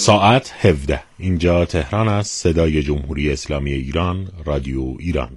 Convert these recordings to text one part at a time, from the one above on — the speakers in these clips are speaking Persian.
ساعت 17. اینجا تهران است. صدای جمهوری اسلامی ایران، رادیو ایران.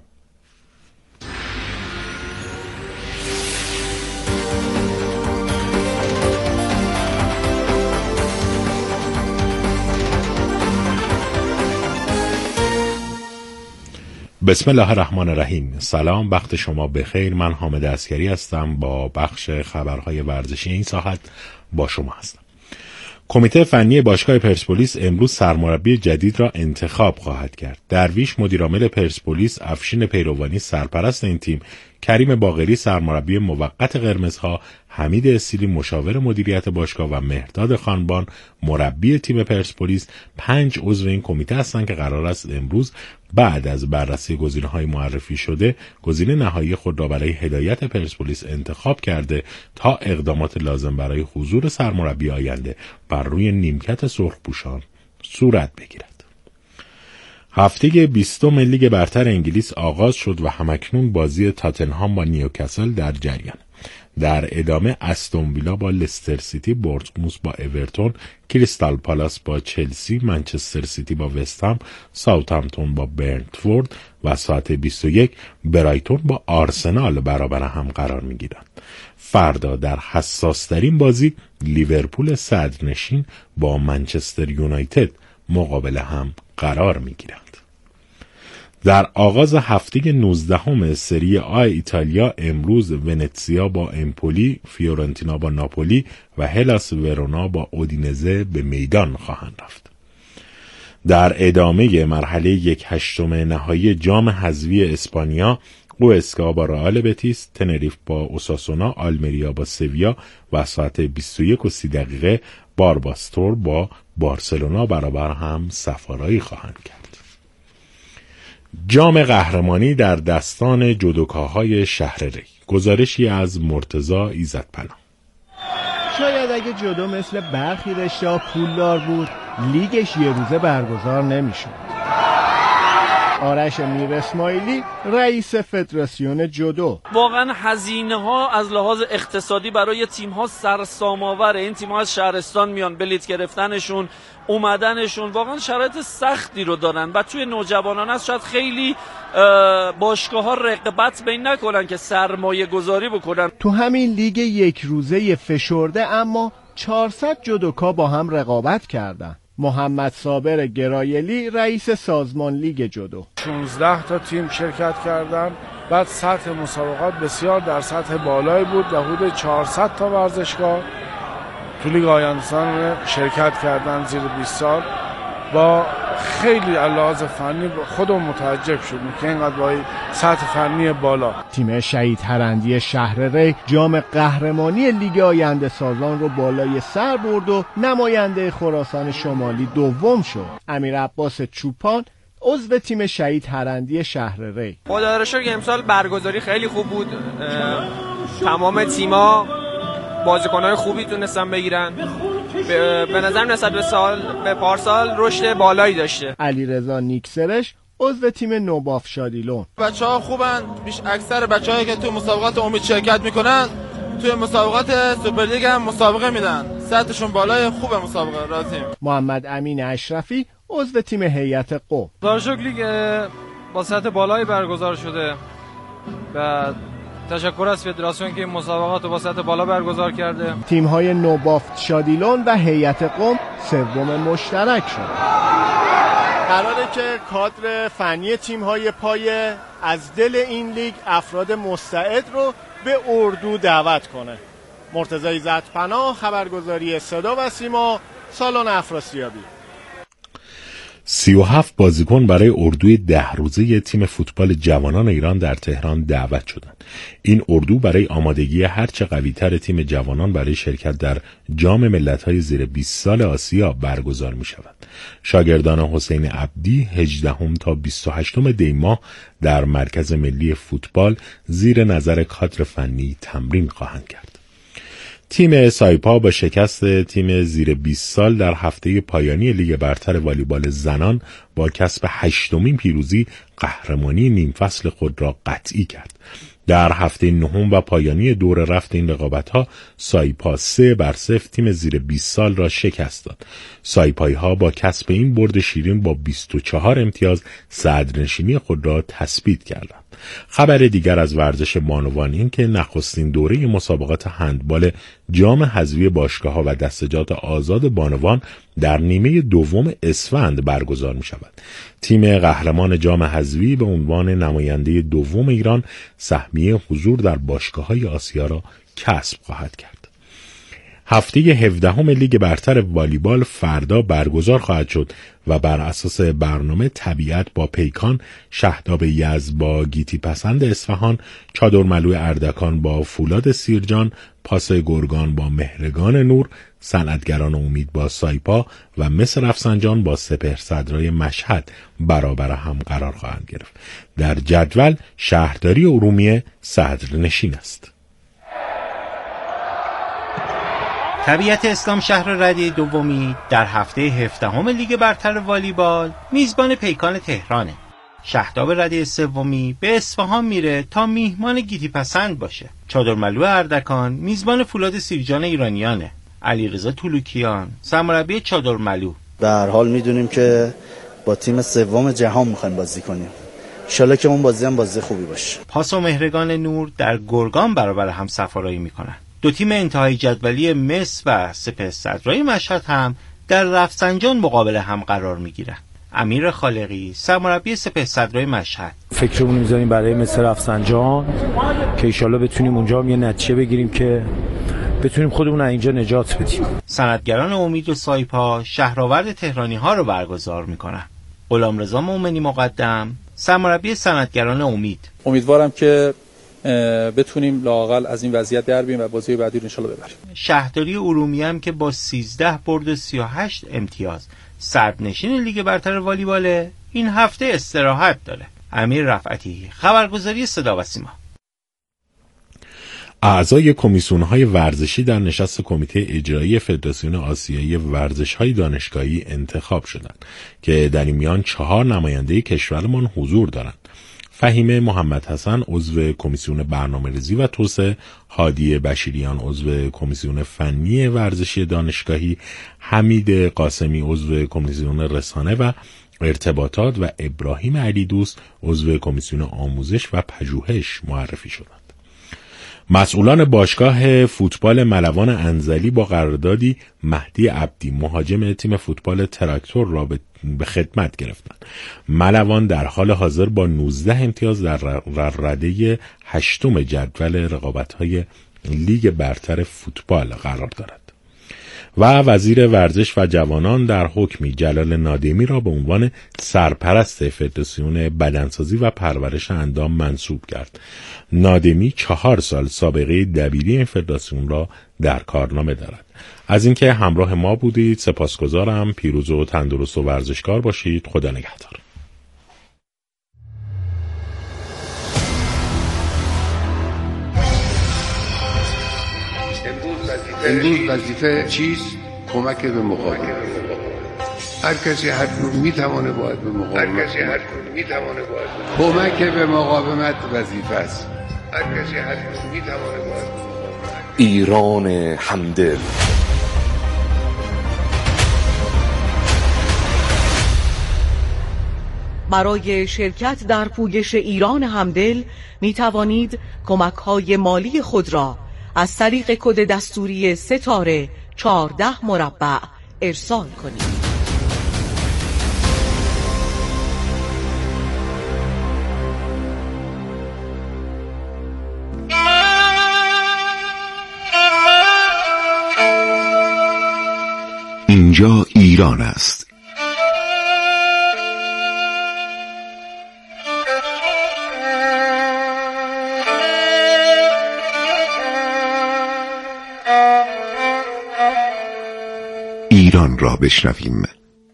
بسم الله الرحمن الرحیم. سلام، وقت شما بخیر. من حامد عسکری هستم. با بخش خبرهای ورزشی این ساعت با شما هستم. کمیته فنی باشگاه پرسپولیس امروز سرمربی جدید را انتخاب خواهد کرد. درویش مدیرعامل پرسپولیس، افشین پیروانی سرپرست این تیم، کریم باقری سرمربی موقت قرمزها، حمید اسیلی مشاور مدیریت باشگاه و مهرداد خانبان مربی تیم پرسپولیس 5 عضو این کمیته هستند که قرار است امروز بعد از بررسی گزینه‌های معرفی شده گزینه نهایی خود را برای هدایت پرسپولیس انتخاب کرده تا اقدامات لازم برای حضور سرمربی آینده بر روی نیمکت سرخپوشان صورت بگیرد. هفته 20 لیگ برتر انگلیس آغاز شد و همکنون بازی تاتنهام با نیوکاسل در جریان. در ادامه استون ویلا با لستر سیتی، بورنموث با اورتون، کریستال پالاس با چلسی، منچستر سیتی با وستهم، ساوثهامپتون با برنتفورد و ساعت 21 برایتون با آرسنال برابر هم قرار می‌گیرند. فردا در حساس‌ترین بازی لیورپول صدرنشین با منچستر یونایتد مقابل هم قرار می‌گیرند. در آغاز هفته 19 سری آ ایتالیا امروز ونتسیا با امپولی، فیورنتینا با ناپولی و هلاس ورونا با اودینزه به میدان خواهند رفت. در ادامه مرحله 1/8 نهایی جام حذفی اسپانیا، اوسکا با رئال بتیس، تنریف با اوساسونا، آلمریا با سویا و ساعت 21:30 بارباستور با بارسلونا برابر هم سفارایی خواهند کرد. جام قهرمانی در دستان جودوکاهای شهر ری. گزارشی از مرتضی ایزدپناه. شاید اگه جودو مثل برخی رشته‌ها پولدار بود، لیگش یه روزه برگزار نمی‌شد. آرش میر اسماعیلی رئیس فدراسیون جودو: واقعا هزینه‌ها از لحاظ اقتصادی برای تیم‌ها سرسام‌آوره. این تیم‌ها از شهرستان میان، بلیت گرفتنشون، اومدنشون، واقعا شرایط سختی رو دارن و توی نوجوانان هست شاید خیلی باشگاه‌ها رقابت بین نکنن که سرمایه گذاری بکنن. تو همین لیگ یک روزه فشرده اما 400 جودوکا با هم رقابت کردن. محمد صابر گرایلی رئیس سازمان لیگ جودو: 16 تا تیم شرکت کردن. بعد سطح مسابقات بسیار در سطح بالایی بود و حدود 400 تا ورزشگاه تو لیگ آینده‌سان شرکت کردن زیر 20 سال. با خیلی لحاظ فنی خودم متعجب شدم که اینقدر با سطح فنی بالا. تیم شهید هرندی شهر ری جام قهرمانی لیگ آینده سازان رو بالای سر برد و نماینده خراسان شمالی دوم شد. امیر عباس چوپان عضو تیم شهید هرندی شهر ری: خدا رو شکر امسال برگزاری خیلی خوب بود. تمام تیم‌ها بازیکن‌های خوبی تونستن بگیرن. به نظر نسبت به پارسال رشد بالایی داشته. علیرضا نیکسرش عضو تیم نوباف شادیلون: بچه‌ها خوبن. اکثر بچه‌هایی که تو مسابقات امید شرکت میکنن توی مسابقات سوپرلیگ هم مسابقه میدن. سطحشون بالای، خوبه مسابقه. راضیم. محمد امین اشرفی عضو تیم هیئت قم: خدا رو شکر لیگ با سطح بالایی برگزار شده و تشکر از فدراسیون که این مسابقات رو با سطح بالا برگزار کرده. تیم‌های نوبافت شادیلون و هیئت قم سوم مشترک شد. قراره که کادر فنی تیم‌های پایه از دل این لیگ افراد مستعد رو به اردو دعوت کنه. مرتضی ایزدپناه، خبرگزاری صدا و سیما، سالن افراسیابی. 37 بازیکن برای اردوی 10 روزه تیم فوتبال جوانان ایران در تهران دعوت شدند. این اردو برای آمادگی هرچه قوی‌تر تیم جوانان برای شرکت در جام ملت‌های زیر 20 سال آسیا برگزار می‌شود. شاگردان حسین عبدی 18 تا 28 دی ماه در مرکز ملی فوتبال زیر نظر کادر فنی تمرین خواهند کرد. تیم سایپا با شکست تیم زیر 20 سال در هفته پایانی لیگ برتر والیبال زنان با کسب 8مین پیروزی قهرمانی نیم فصل خود را قطعی کرد. در هفته نهم و پایانی دور رفت این رقابت‌ها سایپا 3-0 تیم زیر 20 سال را شکست داد. سایپایی‌ها با کسب این برد شیرین با 24 امتیاز صدرنشینی خود را تثبیت کردند. خبر دیگر از ورزش بانوان این که نخستین دوره مسابقات هندبال جام حذفی باشگاه‌ها و دستجات آزاد بانوان در نیمه دوم اسفند برگزار می‌شود. تیم قهرمان جام حذفی به عنوان نماینده دوم ایران سهمیه حضور در باشگاه‌های آسیا را کسب خواهد کرد. هفته 17 لیگ برتر والیبال فردا برگزار خواهد شد و بر اساس برنامه طبیعت با پیکان، شهداب یزد با گیتی پسند اصفهان، چادرملو اردکان با فولاد سیرجان، پاسای گرگان با مهرگان نور، صنعتگران امید با سایپا و مس رفسنجان با سپهرصدرای مشهد برابر هم قرار خواهند گرفت. در جدول شهرداری ارومیه صدرنشین است. طبیعت اسلام شهر رده دومی در هفته 17 لیگ برتر والیبال میزبان پیکان تهرانه. شهداب رده سومی به اصفهان میره تا میهمان گیتی پسند باشه. چادرملو اردکان میزبان فولاد سیرجان ایرانیانه. علیرضا طلوکیان سرمربی چادرملو: به هر حال میدونیم که با تیم سوم جهان میخوایم بازی کنیم. انشالله که اون بازی هم بازی خوبی باشه. پاس و مهرگان نور در گرگان برابر هم سفارایی میکنن. دو تیم انتهای جدولی مس و سپهرصدرای مشهد هم در رفسنجان مقابل هم قرار میگیرن. امیر خالقی سرمربی سپهرصدرای مشهد: فکرمون میذاریم برای مس رفسنجان که انشالله بتونیم اونجا هم یه نتیجه بگیریم که بتونیم خودمون از اینجا نجات بدیم. صنعتگران امید و سایپا شهرآورد تهرانی ها رو برگزار میکنن. غلامرضا مومنی مقدم سرمربی صنعتگران امید: امیدوارم که بتونیم لااقل از این وضعیت در بیاییم و بازی بعدی رو انشالله ببریم. شهرداری ارومیه هم که با 13 برد و 38 امتیاز صدرنشین لیگ برتر والیبال این هفته استراحت داره. امیر رفعتی خبرگزاری صدا و سیما: اعضای کمیسیون‌های ورزشی در نشست کمیته اجرایی فدراسیون آسیایی ورزش‌های دانشگاهی انتخاب شدند که در این میان 4 نماینده کشورمان حضور دارند. فهیمه محمد حسن عضو کمیسیون برنامه‌ریزی و توسعه، هادی بشیریان عضو کمیسیون فنی ورزشی دانشگاهی، حمید قاسمی عضو کمیسیون رسانه و ارتباطات و ابراهیم علیدوست عضو کمیسیون آموزش و پژوهش معرفی شدند. مسئولان باشگاه فوتبال ملوان انزلی با قراردادی مهدی عبدی مهاجم تیم فوتبال تراکتور را به خدمت گرفتند. ملوان در حال حاضر با 19 امتیاز در رده 8 جدول رقابت‌های لیگ برتر فوتبال قرار دارد. و وزیر ورزش و جوانان در حکمی جلال نادمی را به عنوان سرپرست فدراسیون بدنسازی و پرورش اندام منصوب کرد. نادمی 4 سال سابقه دبیری این فدراسیون را در کارنامه دارد. از اینکه همراه ما بودید سپاسگزارم. پیروز و تندرست و ورزشکار باشید. خدا نگهدار. امروز وظیفه چیست؟ کمک به مقاومت. هر کسی هر جور میتونه باید به مقاومت. کمک به مقاومت وظیفه است. هر کسی هر جور میتونه باید به مقاومت. ایران همدل. برای شرکت در پویش ایران همدل می توانید کمک‌های مالی خود را از طریق کد دستوری ستاره 14 مربع ارسال کنید. اینجا ایران است. ایران را بشنویم.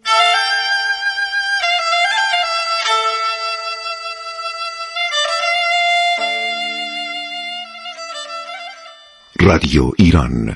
رادیو ایران.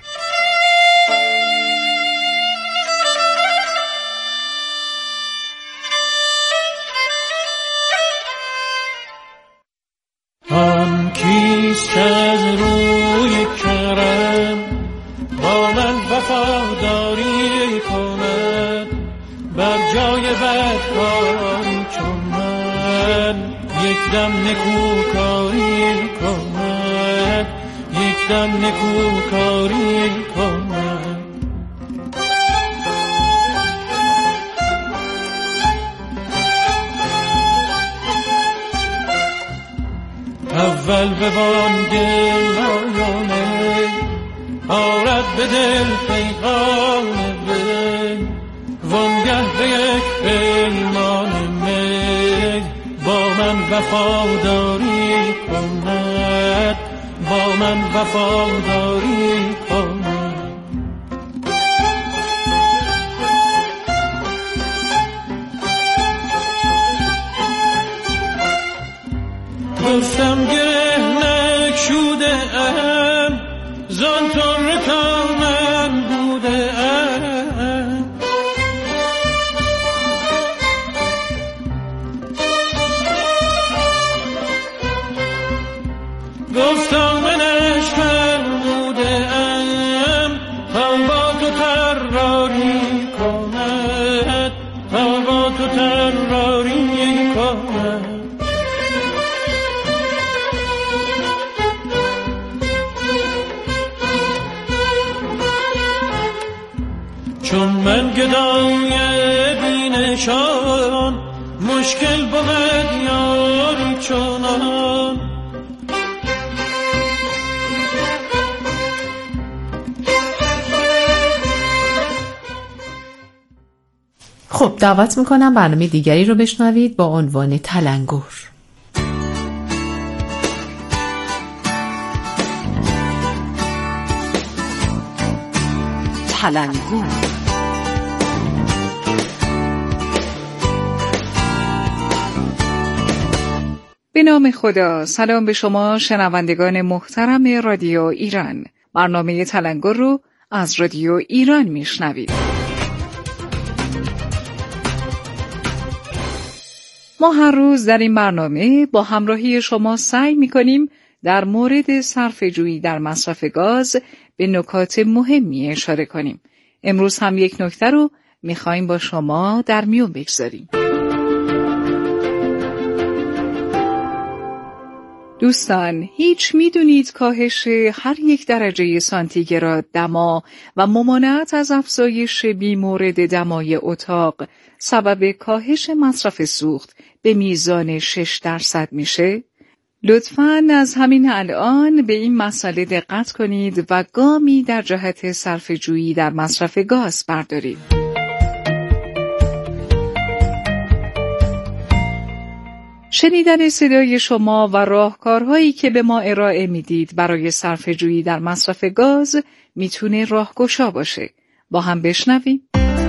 آن کیست از روی کرم با من وفاداری کند بر جای بدکاری چون من یک دم نکوکاری کند یک دم نکوکاری کند اول به بانگ لایانه آرد به دل پیغام وی وانگه به یک پیمان می با من وفاداری کند با من وفاداری کند گفتم گره نکشوده ام زان طور تا من بوده ام گفتم من عشقم بوده ام تا با تو تراری کند تا با تو تراری کند چون من گدای بینشان مشکل بود یاری چونان خب دعوت میکنم برنامه دیگری رو بشنوید با عنوان تلنگر. تلنگر به نام خدا. سلام به شما شنوندگان محترم رادیو ایران. برنامه تلنگر رو از رادیو ایران میشنوید. ما هر روز در این برنامه با همراهی شما سعی می‌کنیم در مورد صرفه‌جویی در مصرف گاز به نکات مهمی اشاره کنیم. امروز هم یک نکته رو می‌خوایم با شما در میون بگذاریم. دوستان، هیچ می‌دونید کاهش هر 1 درجه سانتیگراد دما و ممانعت از افزایش بیمورد دمای اتاق سبب کاهش مصرف سوخت به میزان 6% میشه؟ لطفاً از همین الان به این مسئله دقت کنید و گامی در جهت صرفه‌جویی در مصرف گاز بردارید. شنیدن صدای شما و راهکارهایی که به ما ارائه میدید برای صرفه‌جویی در مصرف گاز میتونه راهگشا باشه. با هم بشنویم.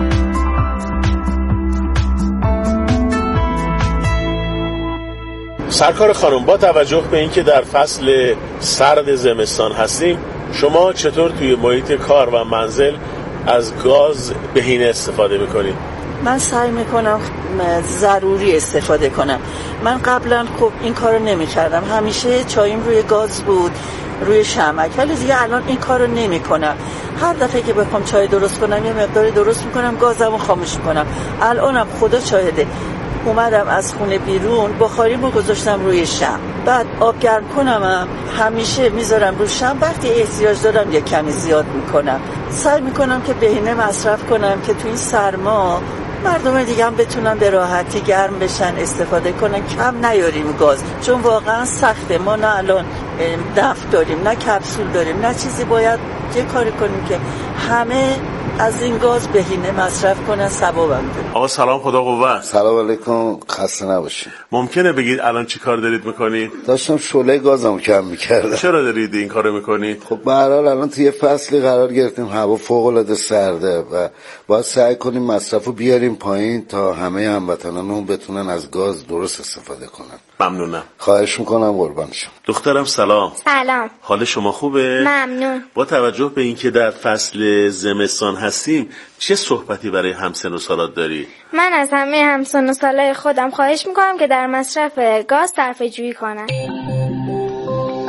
سرکار خانم، با توجه به اینکه در فصل سرد زمستان هستیم، شما چطور توی محیط کار و منزل از گاز بهینه استفاده میکنید؟ من سعی میکنم ضروری استفاده کنم. من قبلا خب این کارو نمیکردم، همیشه چایم روی گاز بود، روی شمع، ولی دیگه الان این کارو نمیکنم. هر دفعه که بخوام چای درست کنم یه مقداری درست میکنم، گازمو خاموش میکنم. الانم خدا شاهده اومدم از خونه بیرون، بخاریمو گذاشتم روی شمع، بعد آب گرم کنم همیشه میذارم روی شمع، وقتی احتیاج دارم یه کمی زیاد میکنم. سعی میکنم که بهینه مصرف کنم که تو این سرما مردم دیگه هم بتونن به راحتی گرم بشن، استفاده کنن، کم نیاریم گاز، چون واقعا سخته. ما نه الان نفت داریم، نه کپسول داریم، نه چیزی. باید یه کاری کنیم که همه از این گاز بهینه مصرف کنن، ثوابم ده. آقا سلام، خدا قوت. سلام علیکم، خسته نباشید. ممکنه بگید الان چی کار دارید میکنید؟ داشتم شعله گازمو کم میکردم. چرا دارید این کارو میکنید؟ خب به هر حال الان توی فصلی قرار گرفتیم، هوا فوق العاده سرده و باید سعی کنیم مصرفو بیاریم پایین تا همه هموطنانمون بتونن از گاز درست استفاده کنن. ممنونم. خواهش میکنم، قربان شم. دخترم سلام. سلام. حال شما خوبه؟ ممنون. با توجه به اینکه در فصل زمستان هستیم، چه صحبتی برای همسن و سالات داری؟ من از همه همسن و سالای خودم خواهش میکنم که در مصرف گاز صرفه‌جویی کنن.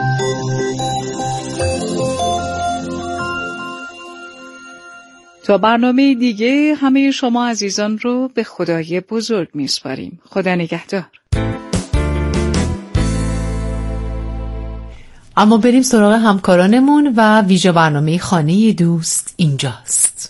تا برنامه دیگه همه شما عزیزان رو به خدای بزرگ میسپاریم. خدا نگهدار. اما بریم سراغ همکارانمون و ویژه برنامه خانه دوست اینجاست.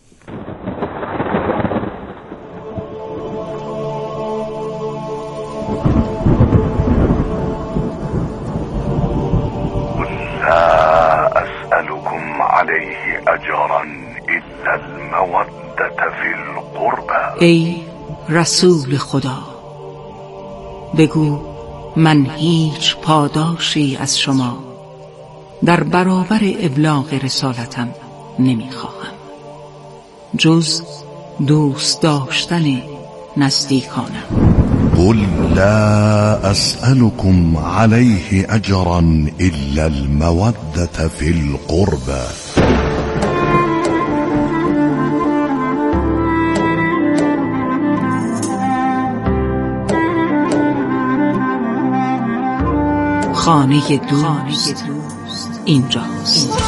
لا أسألكم عليه أجرا إلا المودة في القربى. ای رسول خدا، بگو من هیچ پاداشی از شما در برابر ابلاغ رسالتم نمیخواهم جز دوست داشتن نزدیکانم. قل لا أسألكم عليه أجرا إلا المودة في القربى. خانه دوست اینجاست.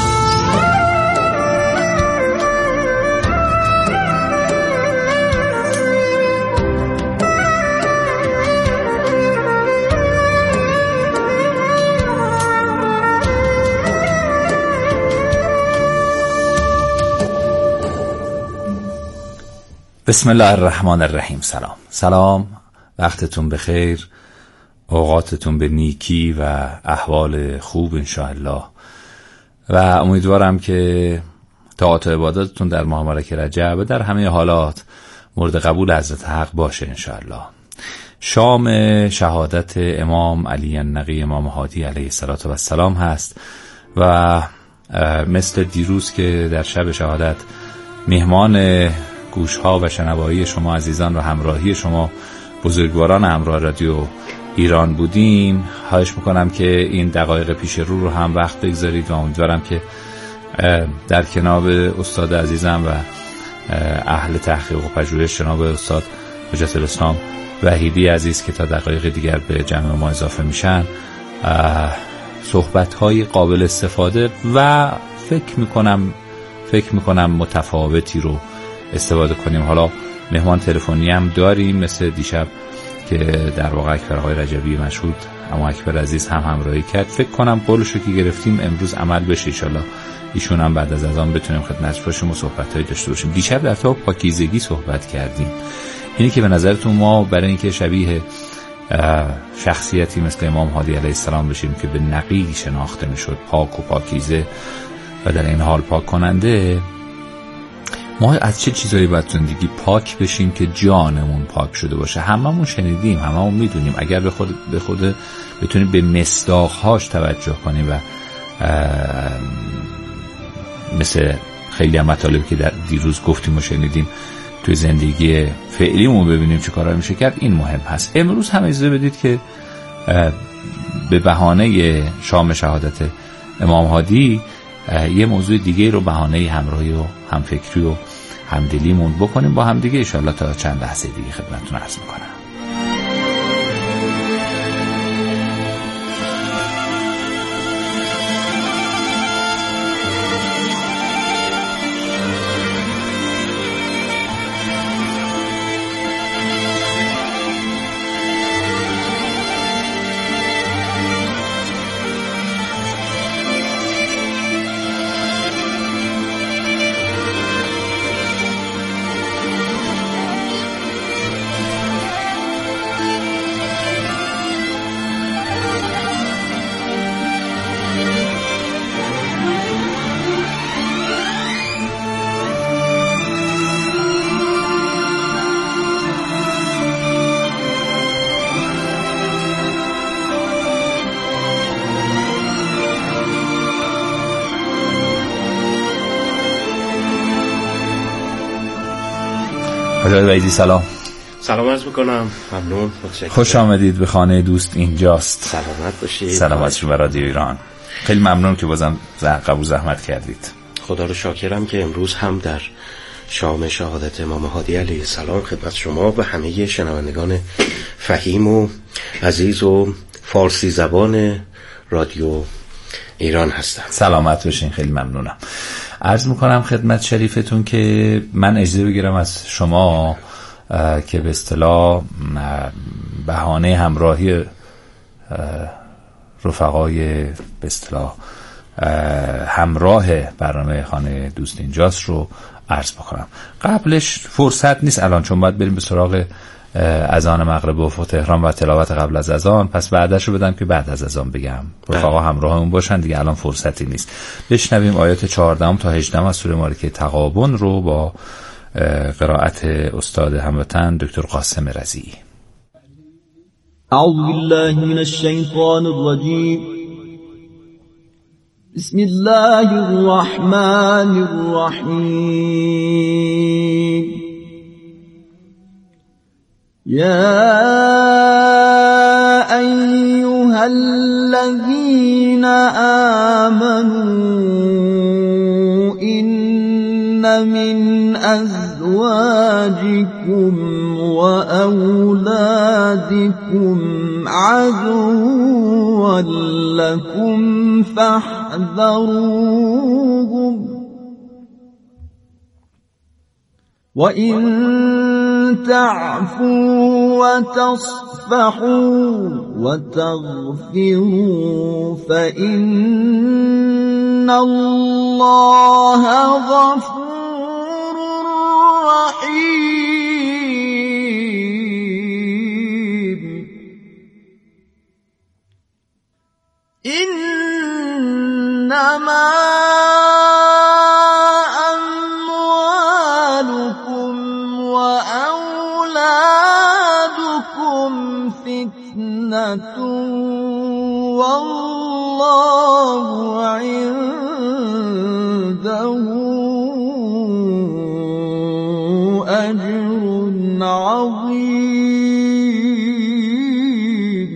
بسم الله الرحمن الرحیم. سلام، وقتتون بخیر، اوقاتتون به نیکی و احوال خوب انشاءالله و امیدوارم که طاعات و عباداتتون در ماه مبارک رجب در همه حالات مورد قبول حضرت حق باشه انشاءالله. شام شهادت امام علی النقی امام هادی علیه السلام هست و مثل دیروز که در شب شهادت مهمان گوشها و شنوایی شما عزیزان و همراهی شما بزرگواران همراه رادیو ایران بودیم، خواهش میکنم که این دقایق پیش رو هم وقت بگذارید و امیدوارم که در کنار استاد عزیزم و اهل تحقیق و پژوهش جناب استاد حجت الاسلام وحیدی عزیز که تا دقایق دیگر به جمع ما اضافه میشن صحبت‌های قابل استفاده و فکر میکنم متفاوتی رو استفاده کنیم. حالا مهمان تلفنی هم داریم مثل دیشب که در واقع اکبرهای رجبی مشهود اما اکبر عزیز هم همراهی کرد. فکر کنم قولشو که گرفتیم امروز عمل بشه انشالله. ایشون هم بعد از اذان بتونیم خدمتش باشیم و صحبت‌هایی داشته باشیم. دیشب در تا پاکیزگی صحبت کردیم. اینی که به نظرتون ما برای اینکه شبیه شخصیتی مثل امام هادی علیه السلام بشیم که به نقی شناخته میشد، پاک و پاکیزه و در این حال پاک کننده، ما از چه چیزایی باید زندگی پاک بشیم که جانمون پاک شده باشه؟ هممون شنیدیم، هممون میدونیم. اگر به خود بتونیم به مصداقهاش توجه کنیم و مثل خیلی هم مطالبی که در دیروز گفتیم و شنیدیم توی زندگی فعلیمون ببینیم چه کارایی میشه کرد، این مهم هست. امروز هم اجازه بدید که به بهانه شام شهادت امام هادی یه موضوع دیگه رو بهانه همراهی و همفکری و همدلیمون بکنیم با هم دیگه انشاءالله. تا چند لحظه دیگه خدمتتون عرض میکنم. حاجی وحیدی سلام عرض میکنم. ممنون، متشکرم. خوش آمدید به خانه دوست اینجاست. سلامت باشید. سلامت شما رادیو ایران. خیلی ممنون که بازم قبول زحمت کردید. خدا رو شاکرم که امروز هم در شام شهادت امام هادی علیه السلام خدمت شما و همه شنوندگان فهیم و عزیز و فارسی زبان رادیو ایران هستم. سلامت باشین، خیلی ممنونم. عرض میکنم خدمت شریفتون که من اجازه بگیرم از شما که به اصطلاح بهانه همراهی رفقای به اصطلاح همراه برنامه خانه دوست اینجاست رو عرض بکنم. قبلش فرصت نیست الان، چون باید بریم به سراغ اذان مغرب و افق تهران و تلاوت قبل از اذان، پس بعدش رو بدم که بعد از اذان بگم رفقا همراهمون باشن دیگه. الان فرصتی نیست. بشنویم آیات 14 تا 18 از سوره مارکه تغابن رو با قرائت استاد هموطن دکتر قاسم رضیعی. اعوذ بالله من الشیطان الرجیم. بسم الله الرحمن الرحیم. يا أيها الذين آمنوا إن من أزواجكم وأولادكم عدوا لكم فاحذروهم وإن تعفوا وتصفحوا وتغفروا فإن الله غفور رحيم. إنما فتنة والله عنده أجر عظيم.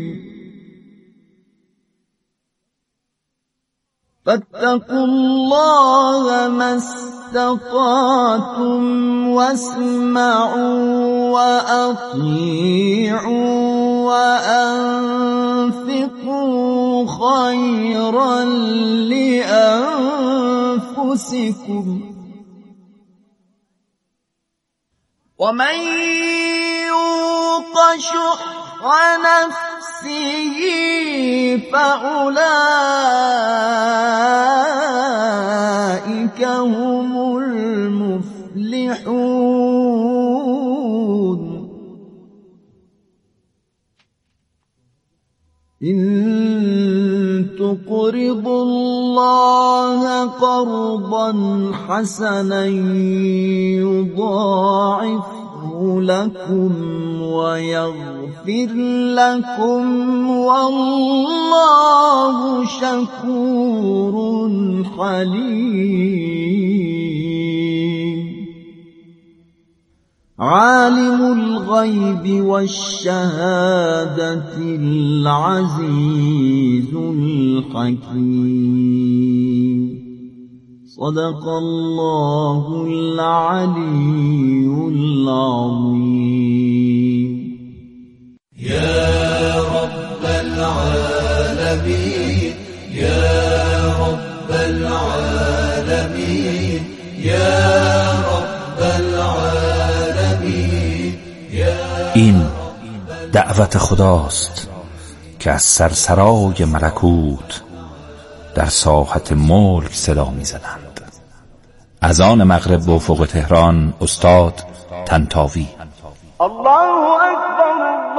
فاتقوا الله ما استطعتم واسمعوا وأطيعوا وأنفقوا خيرا لأنفسكم ومن يوق شح نفسه فأولئك هم المفلحون. إن تقرضوا الله قرضا حسنا يضاعفه لكم ويغفر لكم والله شكور حليم. عالم الغيب والشهادة العزيز الحكيم. صدق الله العلي العظيم. يا رب العالمين يا رب العالمين يا رب العالمين. این دعوت خداست که از سرسرای ملکوت در ساحت ملک صدا می زدند. اذان مغرب به افق تهران استاد طنطاوی. الله اکبر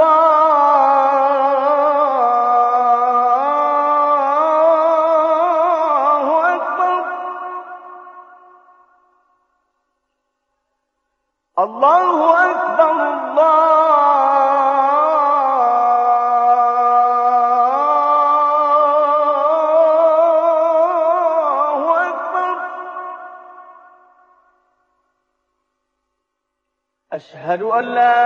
الله اکبر أشهد أن لا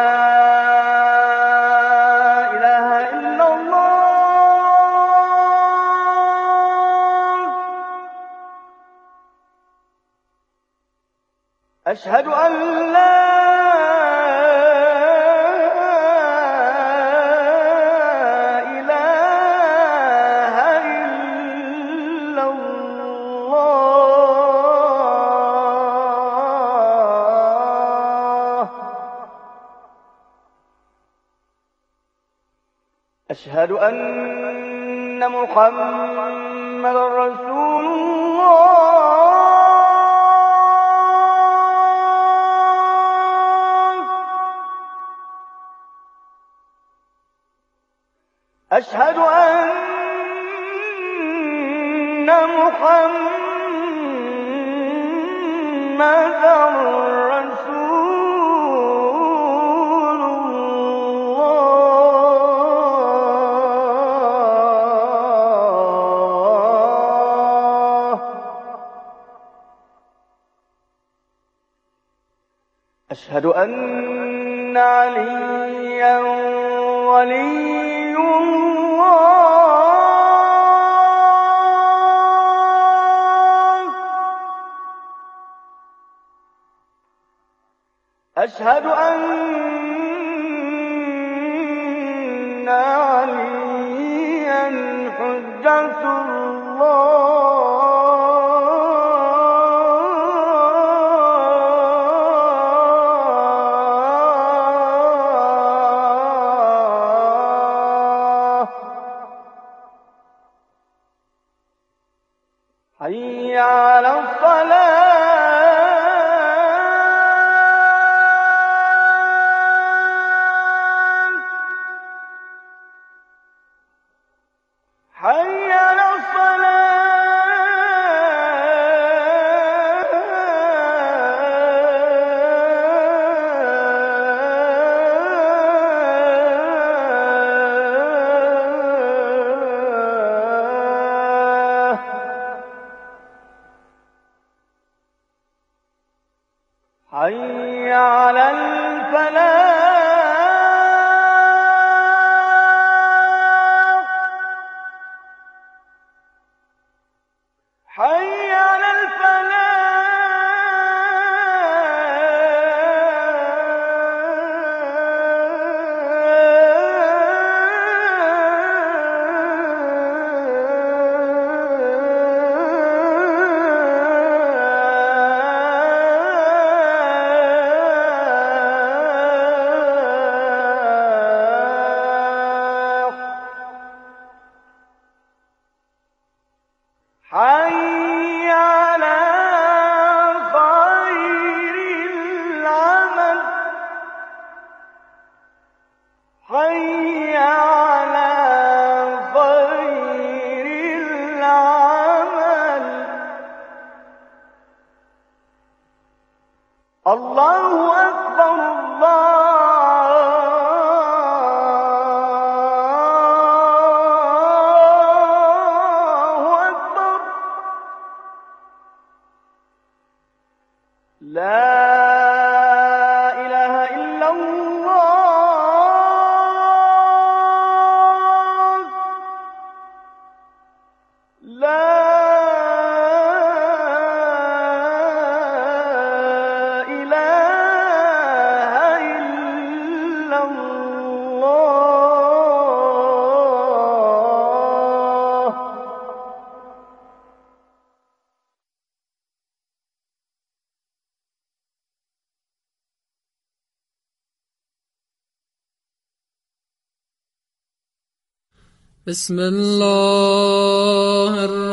إله إلا الله أشهد أن لا إله إلا الله أشهد أن محمد رسول الله أشهد أن محمد رسول الله أشهد أن عليا ولي أشهد أن عليا حجة الله حي على الصلاة حي على حي على الفلاح حي على حي على خير العمل حي على خير العمل الله أكبر لا إله إلا الله لا إله إلا الله بسم الله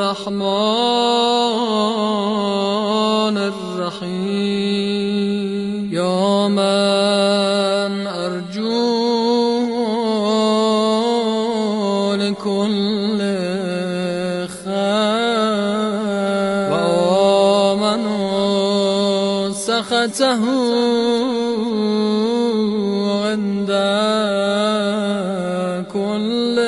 الرحمن الرحيم يا من أرجو لكل خير ومن سخطه عند كل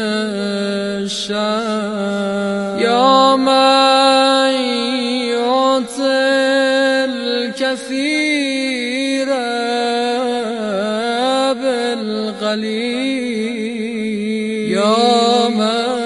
يا من يعطي الكثير بالقليل يا من